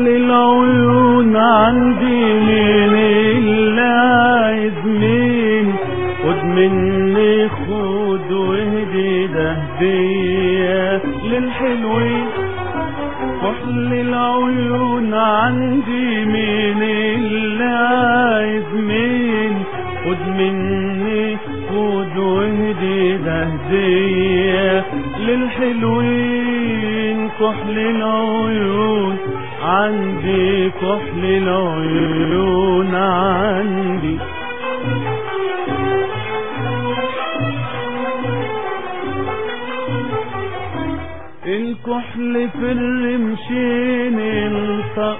كحل العيون عندي مين اللي عايز مين؟ خد مني خد واهدي ده هدية للحلوين. كحل العيون عندي مين اللي عايز مين؟ خد مني خد واهدي ده هدية للحلوين. كحل العيون عندي كحل العيون عندي. الكحل في الرمشين ينطق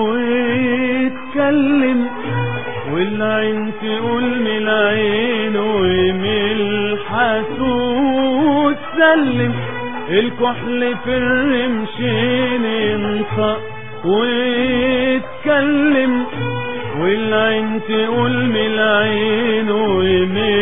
ويتكلم، والعين تقول من العين ومن الحسود سلم. الكحل في الرمشين ينطق ويتكلم، والعين تقول من العين ومن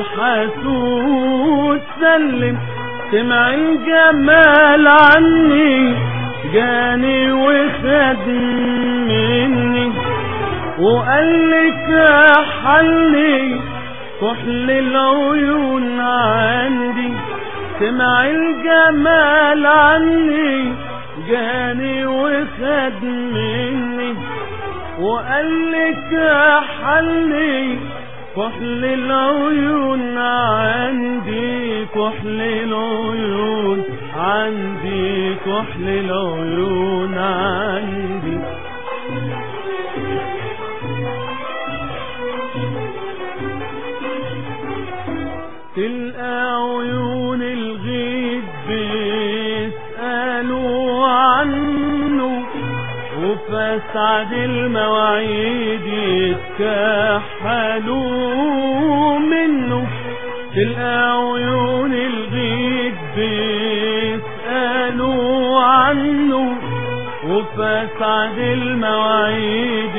الحسود سلم. سمع الجمال عني جاني وخد مني، وقال لك حلي كحل العيون عندي. سمع الجمال عني جاني وخد مني، وقال لك حلي كحل العيون عندي. كحل العيون عندي كحل العيون عندي. تلقى عيون الغيب بيسألوا عنه، وفي أسعد المواعيد يتكحلوا منه. تلقى عيون الغيب بيسألوا عنه، وفي أسعد المواعيد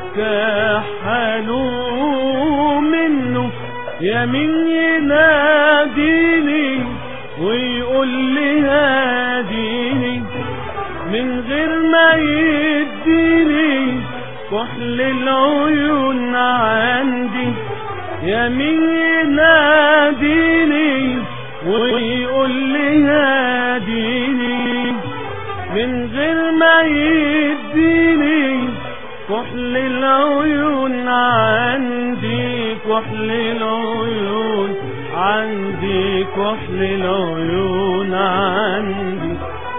يتكحلوا منه. يمين يناديني ويقول لي هاديني من غير ما يديني كحل العيون عندي. يمين يناديني ويقول لي هاديني من غير ما يديني كحل العيون عندي. كحل العيون عندي كحل العيون عندي.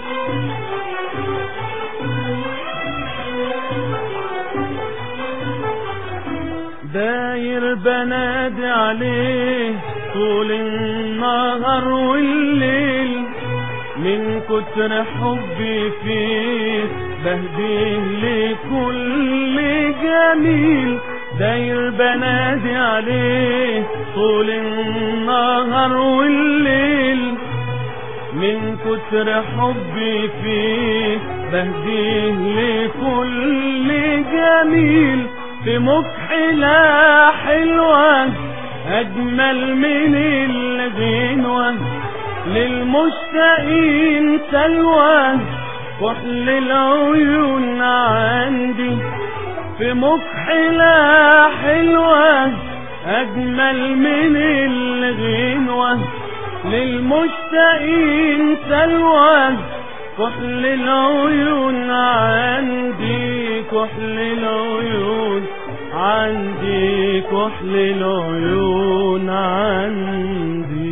داير بنادي عليه طول النهار والليل، من كتر حبي فيه بهديه لكل جميل. داير بنادي عليه طول النهار والليل، من كتر حبي فيه بهديه لكل جميل. في مكحلة حلوة أجمل من الغنوة، للمشتاقين سلوى كحل العيون عندي. في مكحلة حلوة أجمل من الغنوة، للمشتاقين سلوى كحل العيون عندي. كحل العيون عندي كحل العيون عندي.